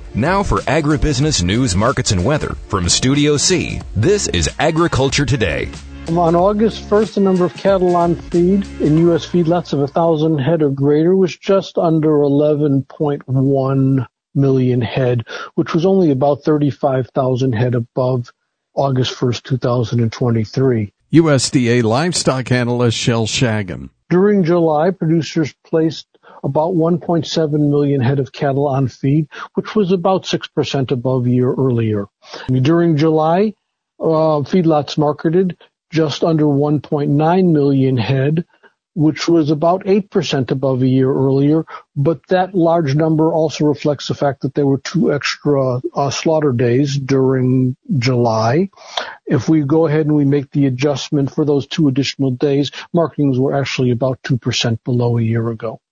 Now for agribusiness news, markets, and weather from Studio C, this is Agriculture Today. On August 1st, the number of cattle on feed in U.S. feedlots of 1,000 head or greater was just under 11.1 million head, which was only about 35,000 head above August 1st, 2023. USDA livestock analyst Shel Shagam. During July, producers placed about 1.7 million head of cattle on feed, which was about 6% above a year earlier. During July, feedlots marketed just under 1.9 million head, which was about 8% above a year earlier. But that large number also reflects the fact that there were 2 extra slaughter days during July. If we go ahead and we make the adjustment for those 2 additional days, marketings were actually about 2% below a year ago.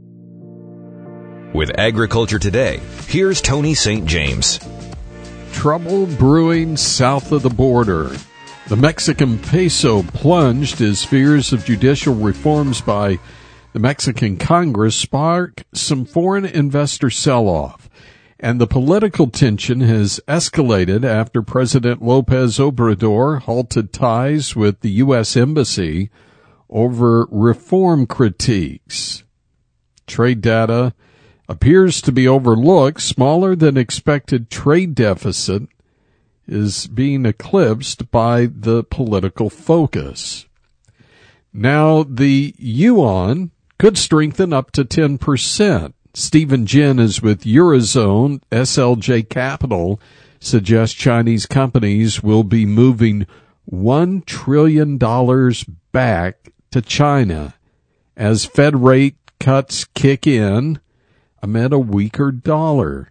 With Agriculture Today, here's Tony St. James. Trouble brewing south of the border. The Mexican peso plunged as fears of judicial reforms by the Mexican Congress spark some foreign investor sell-off. And the political tension has escalated after President Lopez Obrador halted ties with the U.S. Embassy over reform critiques. Trade data appears to be overlooked. Smaller than expected trade deficit is being eclipsed by the political focus. Now, the yuan could strengthen up to 10%. Stephen Jin is with Eurozone. SLJ Capital suggests Chinese companies will be moving $1 trillion back to China as Fed rate cuts kick in amid a weaker dollar.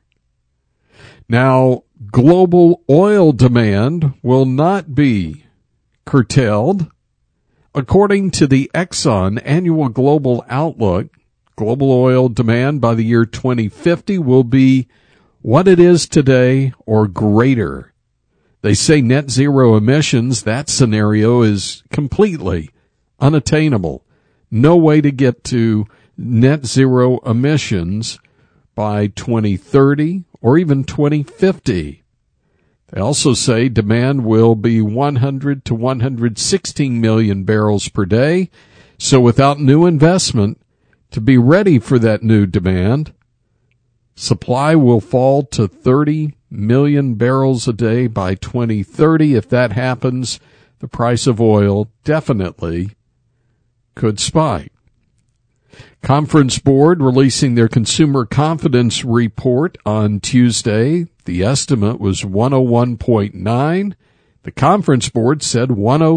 Now, global oil demand will not be curtailed. According to the Exxon Annual Global Outlook, global oil demand by the year 2050 will be what it is today or greater. They say net zero emissions, that scenario is completely unattainable. No way to get to net zero emissions by 2030 or even 2050. They also say demand will be 100 to 116 million barrels per day. So without new investment to be ready for that new demand, supply will fall to 30 million barrels a day by 2030. If that happens, the price of oil definitely could spike. Conference Board releasing their consumer confidence report on Tuesday. The estimate was 101.9. The Conference Board said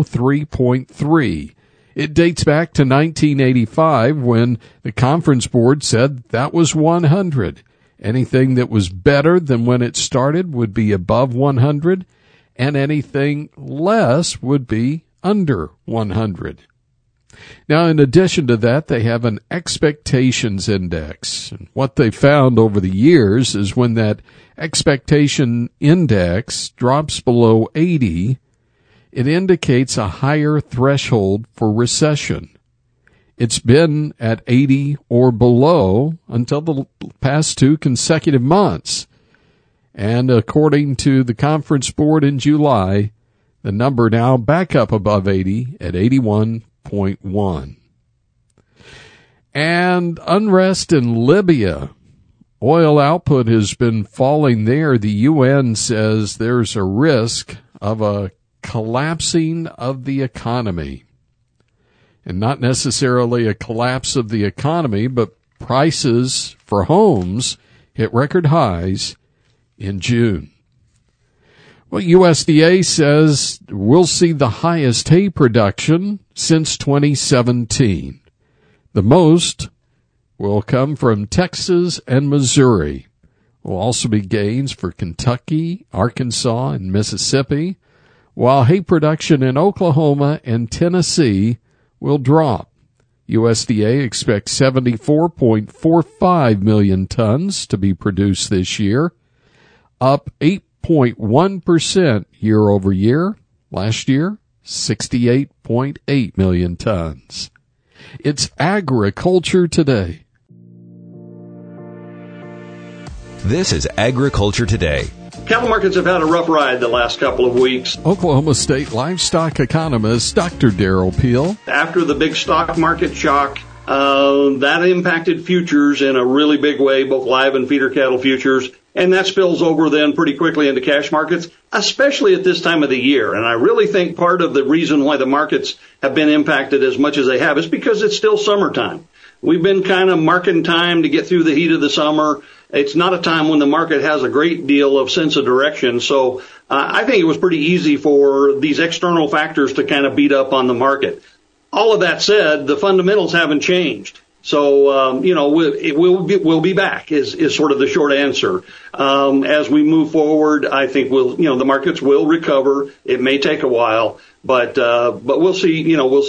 103.3. It dates back to 1985 when the Conference Board said that was 100. Anything that was better than when it started would be above 100, and anything less would be under 100. Now, in addition to that, they have an expectations index. And what they found over the years is when that expectation index drops below 80, it indicates a higher threshold for recession. It's been at 80 or below until the past 2 consecutive months. And according to the Conference Board in July, the number now back up above 80 at 81.1. And unrest in Libya. Oil output has been falling there. The UN says there's a risk of a collapsing of the economy. And not necessarily a collapse of the economy, but prices for homes hit record highs in June. Well, USDA says we'll see the highest hay production since 2017. The most will come from Texas and Missouri. Will also be gains for Kentucky, Arkansas, and Mississippi, while hay production in Oklahoma and Tennessee will drop. USDA expects 74.45 million tons to be produced this year, up 8.1% year over year. Last year, 68.8 million tons. It's Agriculture Today. This is Agriculture Today. Cattle markets have had a rough ride the last couple of weeks. Oklahoma State livestock economist Dr. Darrell Peel. After the big stock market shock, that impacted futures in a really big way, both live and feeder cattle futures. And that spills over then pretty quickly into cash markets, especially at this time of the year. And I really think part of the reason why the markets have been impacted as much as they have is because it's still summertime. We've been kind of marking time to get through the heat of the summer. It's not a time when the market has a great deal of sense of direction. So I think it was pretty easy for these external factors to kind of beat up on the market. All of that said, the fundamentals haven't changed. So, we'll be back is sort of the short answer. As we move forward, I think the markets will recover. It may take a while, but we'll see, we'll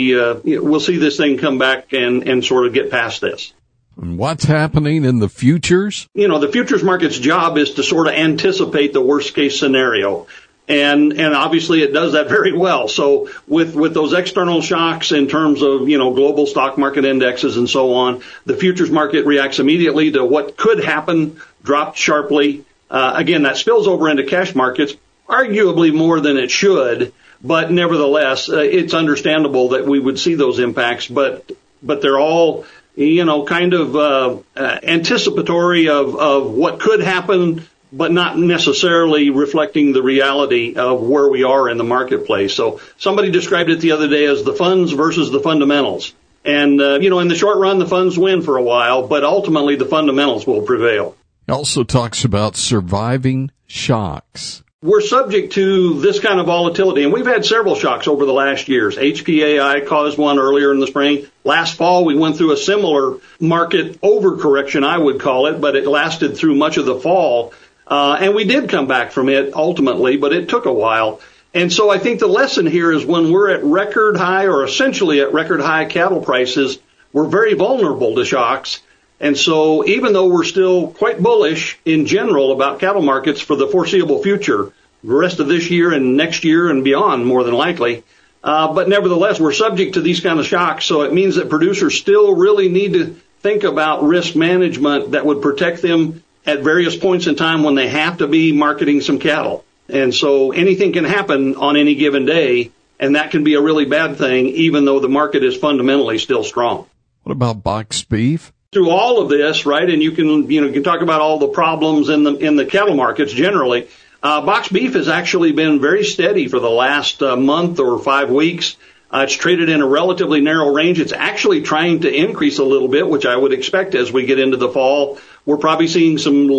see this thing come back and sort of get past this. And what's happening in the futures? The futures market's job is to sort of anticipate the worst case scenario. And obviously it does that very well. So with those external shocks in terms of, global stock market indexes and so on, the futures market reacts immediately to what could happen, dropped sharply. Again, that spills over into cash markets, arguably more than it should, but nevertheless, it's understandable that we would see those impacts, but they're all, kind of, anticipatory of what could happen, but not necessarily reflecting the reality of where we are in the marketplace. So somebody described it the other day as the funds versus the fundamentals. And, in the short run, the funds win for a while, but ultimately the fundamentals will prevail. He also talks about surviving shocks. We're subject to this kind of volatility, and we've had several shocks over the last years. HPAI caused one earlier in the spring. Last fall, we went through a similar market overcorrection, I would call it, but it lasted through much of the fall. And we did come back from it ultimately, but it took a while. And so I think the lesson here is when we're at record high or essentially at record high cattle prices, we're very vulnerable to shocks. And so even though we're still quite bullish in general about cattle markets for the foreseeable future, the rest of this year and next year and beyond, more than likely, but nevertheless, we're subject to these kind of shocks. So it means that producers still really need to think about risk management that would protect them at various points in time when they have to be marketing some cattle. And so anything can happen on any given day, and that can be a really bad thing, even though the market is fundamentally still strong. What about boxed beef? Through all of this, right, and you can talk about all the problems in the cattle markets generally. Boxed beef has actually been very steady for the last month or 5 weeks. It's traded in a relatively narrow range. It's actually trying to increase a little bit, which I would expect as we get into the fall. We're probably seeing some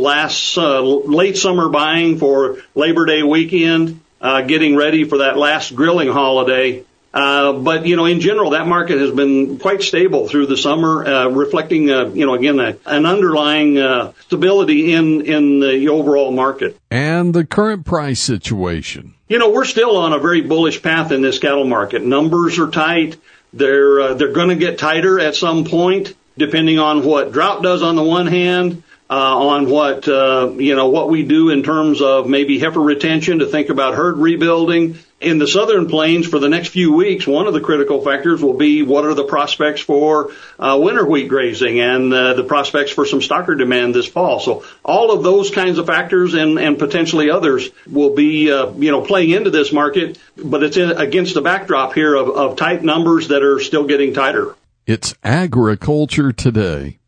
late summer buying for Labor Day weekend, getting ready for that last grilling holiday. But in general, that market has been quite stable through the summer, reflecting, again, an underlying stability in the overall market. And the current price situation. We're still on a very bullish path in this cattle market. Numbers are tight. They're going to get tighter at some point, depending on what drought does on the one hand, on what we do in terms of maybe heifer retention to think about herd rebuilding. In the southern plains for the next few weeks, one of the critical factors will be what are the prospects for winter wheat grazing and the prospects for some stocker demand this fall. So all of those kinds of factors and potentially others will be playing into this market, but it's against the backdrop here of tight numbers that are still getting tighter. It's Agriculture Today.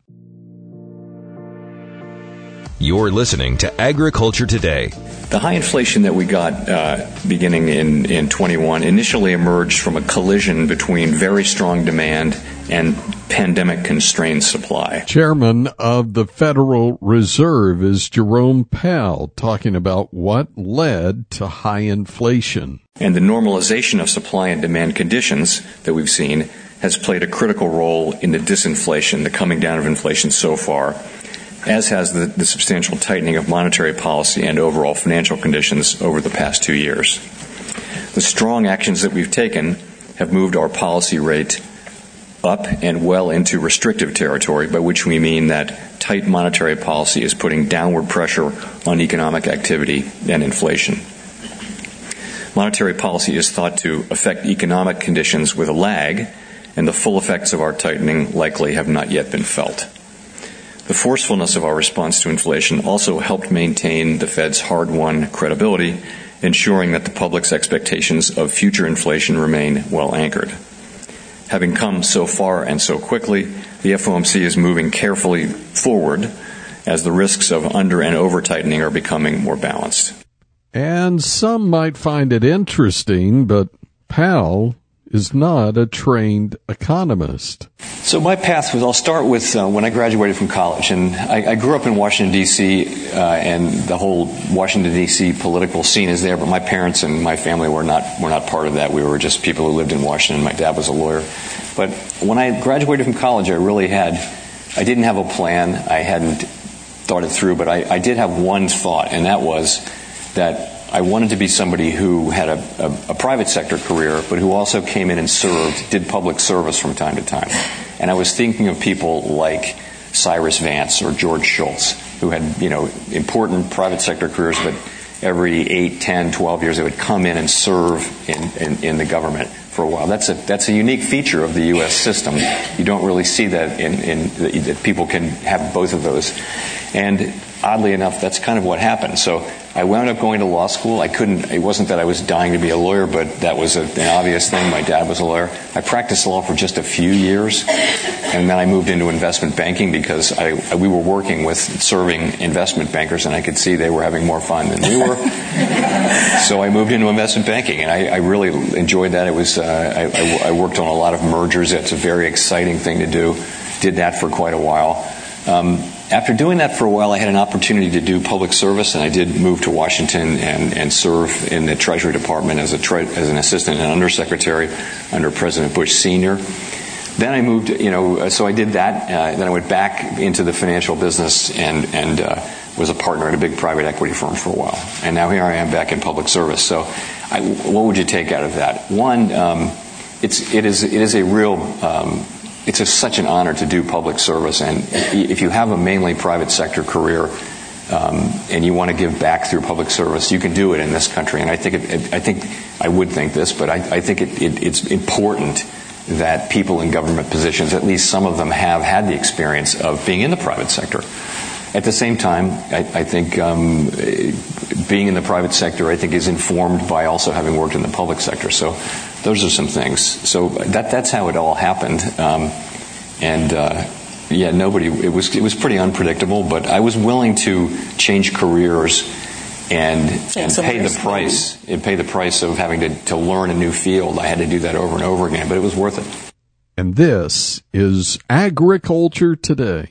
You're listening to Agriculture Today. The high inflation that we got beginning in 21 initially emerged from a collision between very strong demand and pandemic-constrained supply. Chairman of the Federal Reserve is Jerome Powell, talking about what led to high inflation. And the normalization of supply and demand conditions that we've seen has played a critical role in the disinflation, the coming down of inflation so far, as has the substantial tightening of monetary policy and overall financial conditions over the past 2 years. The strong actions that we've taken have moved our policy rate up and well into restrictive territory, by which we mean that tight monetary policy is putting downward pressure on economic activity and inflation. Monetary policy is thought to affect economic conditions with a lag, and the full effects of our tightening likely have not yet been felt. The forcefulness of our response to inflation also helped maintain the Fed's hard-won credibility, ensuring that the public's expectations of future inflation remain well anchored. Having come so far and so quickly, the FOMC is moving carefully forward as the risks of under and over tightening are becoming more balanced. And some might find it interesting, but Powell is not a trained economist. So my path was, I'll start with when I graduated from college. And I grew up in Washington, D.C., and the whole Washington, D.C. political scene is there, but my parents and my family were not part of that. We were just people who lived in Washington. My dad was a lawyer. But when I graduated from college, I didn't have a plan. I hadn't thought it through, but I did have one thought, and that was that I wanted to be somebody who had a private sector career, but who also came in and did public service from time to time. And I was thinking of people like Cyrus Vance or George Shultz, who had, important private sector careers, but every 8, 10, 12 years they would come in and serve in the government for a while. That's a unique feature of the U.S. system. You don't really see that that people can have both of those. And oddly enough, that's kind of what happened. So I wound up going to law school. It wasn't that I was dying to be a lawyer, but that was an obvious thing. My dad was a lawyer. I practiced law for just a few years, and then I moved into investment banking because we were working with serving investment bankers, and I could see they were having more fun than we were. So I moved into investment banking, and I really enjoyed that. It was I worked on a lot of mergers. It's a very exciting thing to do. Did that for quite a while. After doing that for a while, I had an opportunity to do public service, and I did move to Washington and serve in the Treasury Department as an assistant and undersecretary under President Bush Sr. Then I moved, so I did that. Then I went back into the financial business and was a partner at a big private equity firm for a while. And now here I am back in public service. So what would you take out of that? One, it is a real... It's such an honor to do public service, and if you have a mainly private sector career and you want to give back through public service, you can do it in this country. And I would think this, but I think it's important that people in government positions, at least some of them, have had the experience of being in the private sector. At the same time, I think being in the private sector, I think, is informed by also having worked in the public sector. So those are some things. So that's how it all happened. It was pretty unpredictable, but I was willing to change careers and pay the price. Pay the price of having to learn a new field. I had to do that over and over again, but it was worth it. And this is Agriculture Today.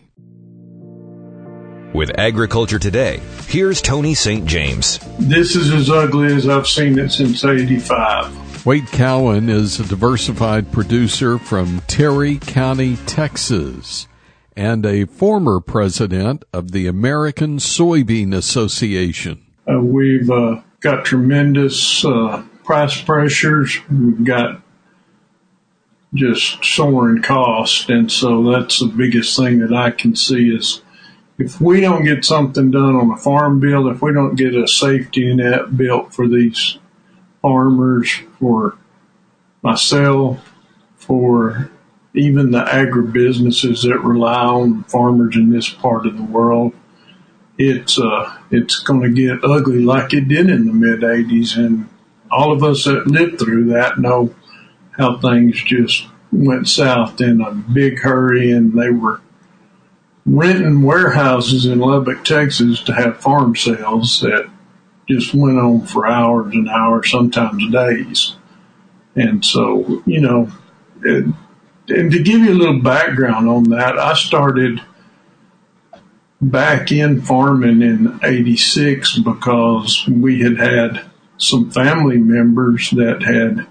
With Agriculture Today, here's Tony St. James. This is as ugly as I've seen it since '85. Wade Cowan is a diversified producer from Terry County, Texas, and a former president of the American Soybean Association. We've got tremendous price pressures. We've got just soaring costs, and so that's the biggest thing that I can see is if we don't get something done on the farm bill, if we don't get a safety net built for these farmers, for myself, for even the agribusinesses that rely on farmers in this part of the world, it's going to get ugly like it did in the mid-'80s. And all of us that lived through that know how things just went south in a big hurry, and they were renting warehouses in Lubbock, Texas to have farm sales that just went on for hours and hours, sometimes days. And so, and to give you a little background on that, I started back in farming in '86 because we had some family members that had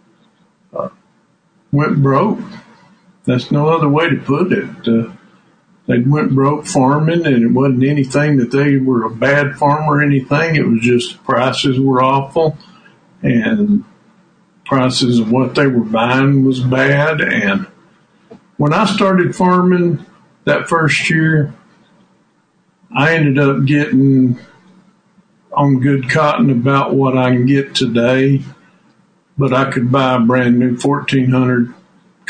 went broke. That's no other way to put it. They went broke farming, and it wasn't anything that they were a bad farmer or anything. It was just prices were awful, and prices of what they were buying was bad. And when I started farming that first year, I ended up getting on good cotton about what I can get today, but I could buy a brand new 1400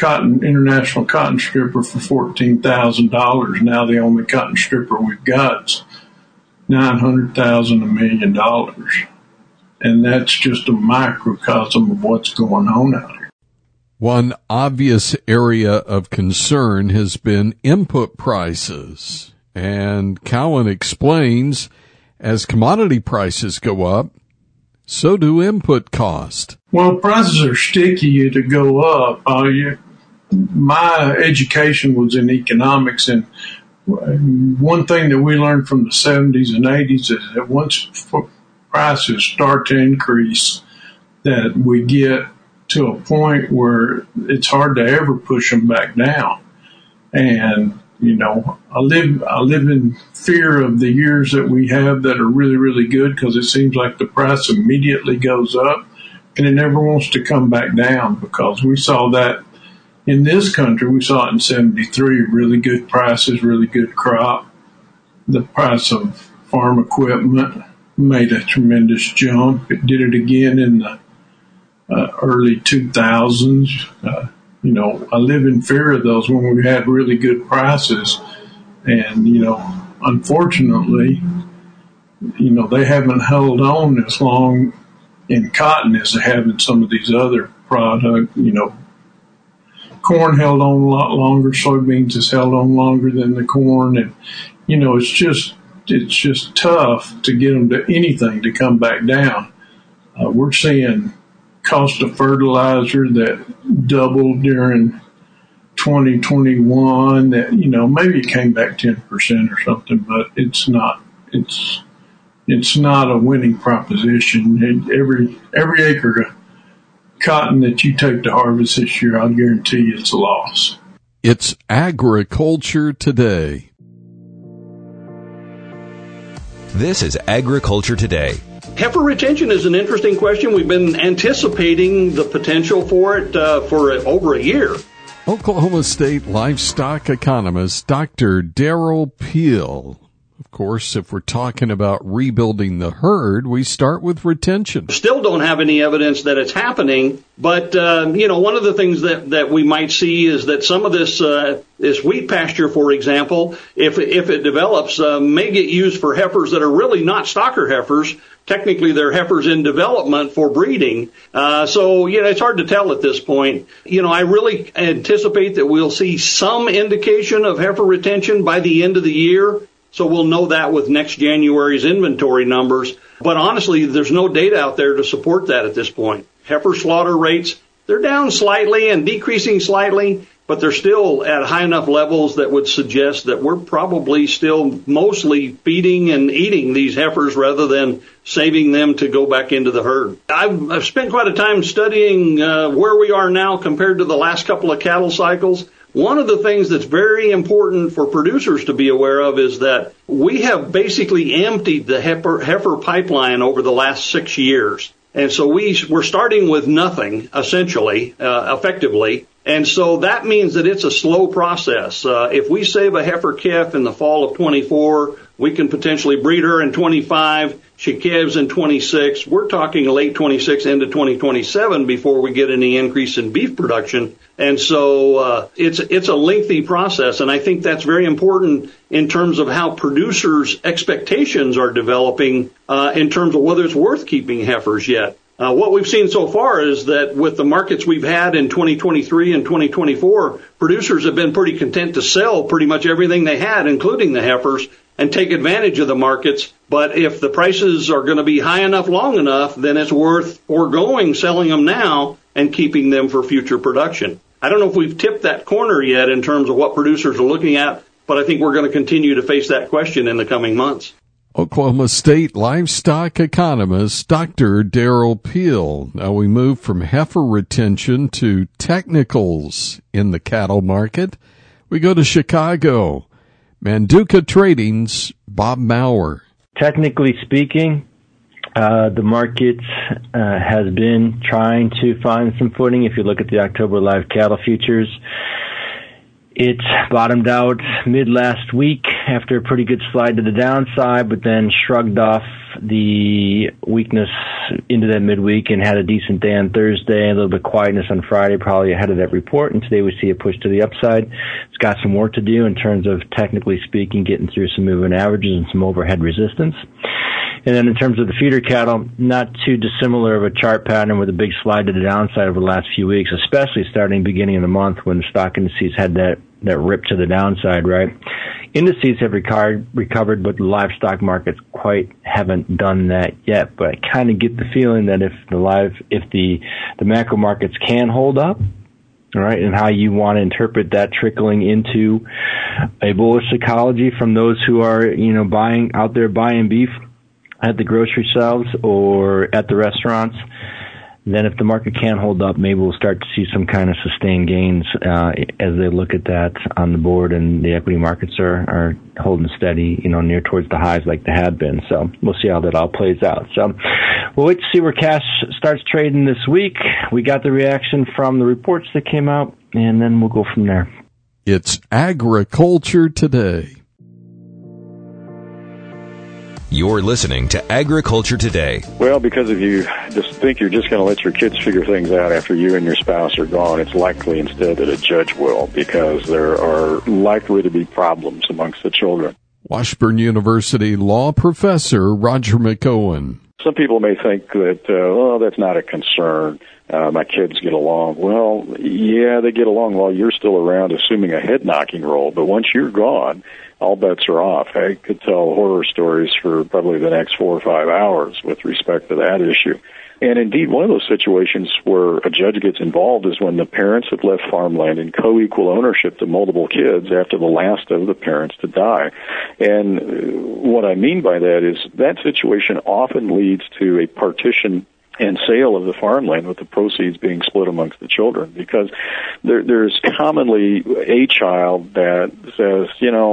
international cotton stripper for $14,000. Now the only cotton stripper we've got is $900,000, $1 million. And that's just a microcosm of what's going on out here. One obvious area of concern has been input prices. And Cowan explains, as commodity prices go up, so do input costs. Well, prices are sticky to go up. My education was in economics, and one thing that we learned from the 70s and 80s is that once prices start to increase, that we get to a point where it's hard to ever push them back down. And I live in fear of the years that we have that are really, really good, because it seems like the price immediately goes up and it never wants to come back down, because we saw that in this country. We saw it in 73, really good prices, really good crop. The price of farm equipment made a tremendous jump. It did it again in the early 2000s. I live in fear of those when we had really good prices. And, unfortunately, they haven't held on as long in cotton as they have in some of these other products. Corn held on a lot longer. Soybeans has held on longer than the corn. And, it's just tough to get them to anything to come back down. We're seeing cost of fertilizer that doubled during 2021, that, maybe it came back 10% or something, but it's not a winning proposition. Every acre of cotton that you take to harvest this year, I'll guarantee you it's a loss. It's Agriculture Today. This is Agriculture Today. Heifer retention is an interesting question. We've been anticipating the potential for it for over a year. Oklahoma State livestock economist Dr. Darrell Peel. Of course, if we're talking about rebuilding the herd, we start with retention. Still don't have any evidence that it's happening, but one of the things that we might see is that some of this wheat pasture, for example, if it develops, may get used for heifers that are really not stocker heifers. Technically, they're heifers in development for breeding. So it's hard to tell at this point. I really anticipate that we'll see some indication of heifer retention by the end of the year. So we'll know that with next January's inventory numbers. But honestly, there's no data out there to support that at this point. Heifer slaughter rates, they're down slightly and decreasing slightly, but they're still at high enough levels that would suggest that we're probably still mostly feeding and eating these heifers rather than saving them to go back into the herd. I've spent quite a time studying where we are now compared to the last couple of cattle cycles. One of the things that's very important for producers to be aware of is that we have basically emptied the heifer pipeline over the last 6 years. And so we're starting with nothing, essentially, effectively. And so that means that it's a slow process. If we save a heifer calf in the fall of 24, we can potentially breed her in 25. She calves in 26. We're talking late 26 into 2027 before we get any increase in beef production. And so it's a lengthy process, and I think that's very important in terms of how producers' expectations are developing in terms of whether it's worth keeping heifers yet. What we've seen so far is that with the markets we've had in 2023 and 2024, producers have been pretty content to sell pretty much everything they had, including the heifers, and take advantage of the markets. But if the prices are going to be high enough long enough, then it's worth foregoing selling them now and keeping them for future production. I don't know if we've tipped that corner yet in terms of what producers are looking at, but I think we're going to continue to face that question in the coming months. Oklahoma State livestock economist Dr. Darrell Peel. Now we move from heifer retention to technicals in the cattle market. We go to Chicago. Manduka Trading's Bob Maurer. Technically speaking, the market has been trying to find some footing. If you look at the October live cattle futures, it bottomed out mid last week after a pretty good slide to the downside, but then shrugged off the weakness into that midweek and had a decent day on Thursday, a little bit of quietness on Friday, probably ahead of that report. And today we see a push to the upside. It's got some work to do in terms of, technically speaking, getting through some moving averages and some overhead resistance. And then in terms of the feeder cattle, not too dissimilar of a chart pattern with a big slide to the downside over the last few weeks, especially starting beginning of the month when the stock indices had that rip to the downside, right? Indices have recovered, but the livestock markets quite haven't done that yet. But I kind of get the feeling that if the macro markets can hold up, all right, and how you want to interpret that trickling into a bullish psychology from those who are, buying beef at the grocery shelves or at the restaurants, then if the market can hold up, maybe we'll start to see some kind of sustained gains as they look at that on the board, and the equity markets are holding steady, near towards the highs like they have been. So we'll see how that all plays out. So we'll wait to see where cash starts trading this week. We got the reaction from the reports that came out, and then we'll go from there. It's Agriculture Today. You're listening to Agriculture Today. Well, because if you just think you're just going to let your kids figure things out after you and your spouse are gone, it's likely instead that a judge will, because there are likely to be problems amongst the children. Washburn University law professor Roger McOwen. Some people may think that, that's not a concern. My kids get along. Well, yeah, they get along while you're still around, assuming a head-knocking role. But once you're gone, all bets are off. I could tell horror stories for probably the next 4 or 5 hours with respect to that issue. And indeed, one of those situations where a judge gets involved is when the parents have left farmland in co-equal ownership to multiple kids after the last of the parents to die. And what I mean by that is that situation often leads to a partition and sale of the farmland, with the proceeds being split amongst the children, because there's commonly a child that says,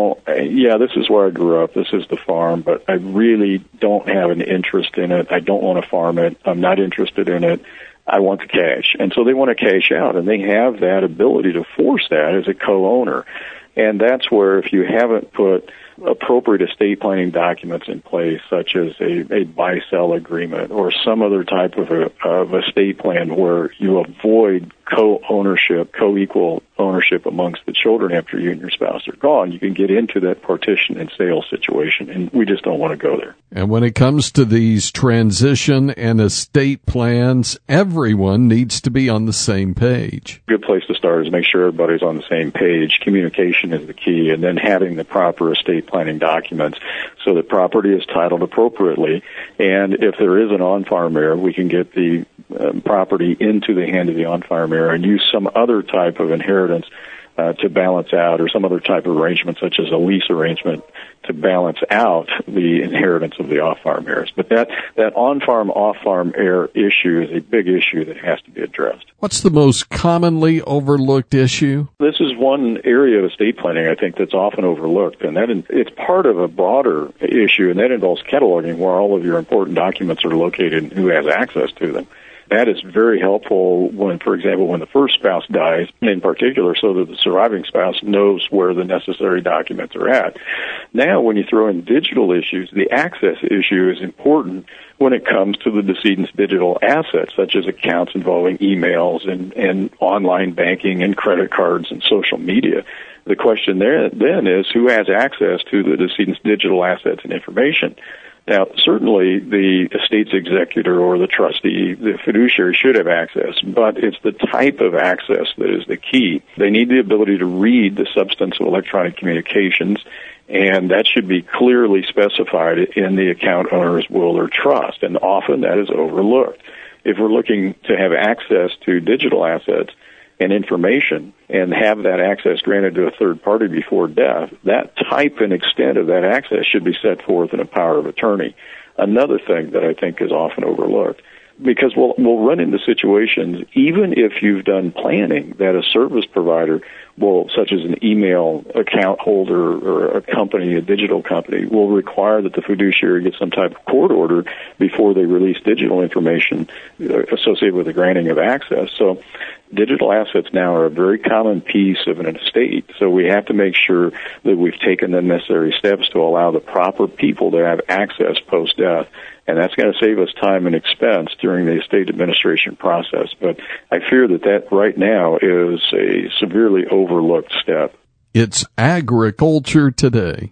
this is where I grew up, this is the farm, but I really don't have an interest in it, I don't want to farm it, I'm not interested in it, I want the cash. And so they want to cash out, and they have that ability to force that as a co-owner. And that's where, if you haven't put appropriate estate planning documents in place, such as a buy-sell agreement or some other type of estate plan where you avoid co-ownership, co-equal ownership amongst the children after you and your spouse are gone, you can get into that partition and sale situation, and we just don't want to go there. And when it comes to these transition and estate plans, everyone needs to be on the same page. A good place to start is make sure everybody's on the same page. Communication is the key, and then having the proper estate planning documents so that property is titled appropriately, and if there is an on-farm heir, we can get the property into the hand of the on-farm heir and use some other type of inheritance to balance out, or some other type of arrangement such as a lease arrangement to balance out the inheritance of the off-farm heirs. But that on-farm, off-farm heir issue is a big issue that has to be addressed. What's the most commonly overlooked issue? This is one area of estate planning, I think, that's often overlooked, and it's part of a broader issue, and that involves cataloging where all of your important documents are located and who has access to them. That is very helpful when, for example, when the first spouse dies, in particular, so that the surviving spouse knows where the necessary documents are at. Now, when you throw in digital issues, the access issue is important when it comes to the decedent's digital assets, such as accounts involving emails and online banking and credit cards and social media. The question there then is, who has access to the decedent's digital assets and information? Now, certainly the estate's executor or the trustee, the fiduciary, should have access, but it's the type of access that is the key. They need the ability to read the substance of electronic communications, and that should be clearly specified in the account owner's will or trust, and often that is overlooked. If we're looking to have access to digital assets and information and have that access granted to a third party before death, that type and extent of that access should be set forth in a power of attorney. Another thing that I think is often overlooked, because we'll run into situations, even if you've done planning, that a service provider will, such as an email account holder or a company, a digital company, will require that the fiduciary get some type of court order before they release digital information associated with the granting of access. So Digital assets now are a very common piece of an estate, so we have to make sure that we've taken the necessary steps to allow the proper people to have access post-death, and that's going to save us time and expense during the estate administration process. But I fear that right now is a severely overlooked step. It's Agriculture Today.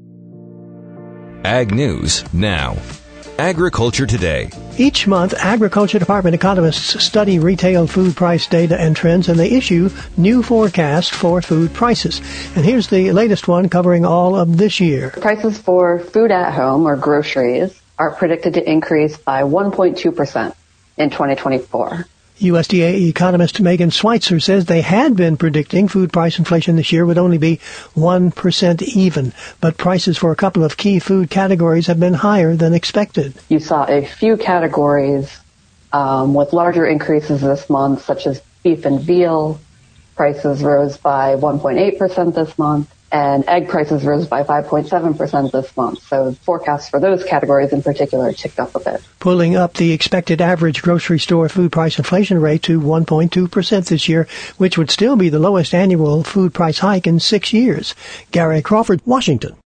Ag News Now. Agriculture Today. Each month, Agriculture Department economists study retail food price data and trends, and they issue new forecasts for food prices. And here's the latest one covering all of this year. Prices for food at home, or groceries, are predicted to increase by 1.2% in 2024. USDA economist Megan Schweitzer says they had been predicting food price inflation this year would only be 1% even, but prices for a couple of key food categories have been higher than expected. You saw a few categories with larger increases this month, such as beef and veal. Prices rose by 1.8% this month, and egg prices rose by 5.7% this month. So forecasts for those categories in particular ticked up a bit, pulling up the expected average grocery store food price inflation rate to 1.2% this year, which would still be the lowest annual food price hike in 6 years. Gary Crawford, Washington.